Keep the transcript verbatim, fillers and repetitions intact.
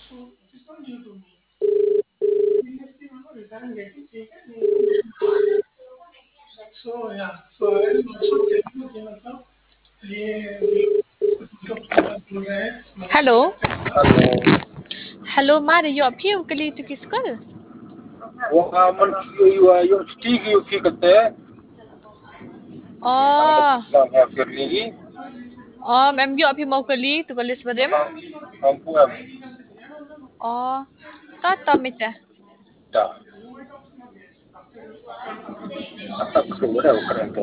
So yeah, so I will also tell you कि मतलब ये जो बोल रहे हैं Hello. मतलब Hello, Mari. You up here? Kali to kiskal? ومن يشتيقي في كته أنا Oh, بسلام يا فرنيجي oh, ma'am, you up here mau kali to kalis badem? أمبو أم Oh, tata mita. تا أتاك سوى ده وكرنت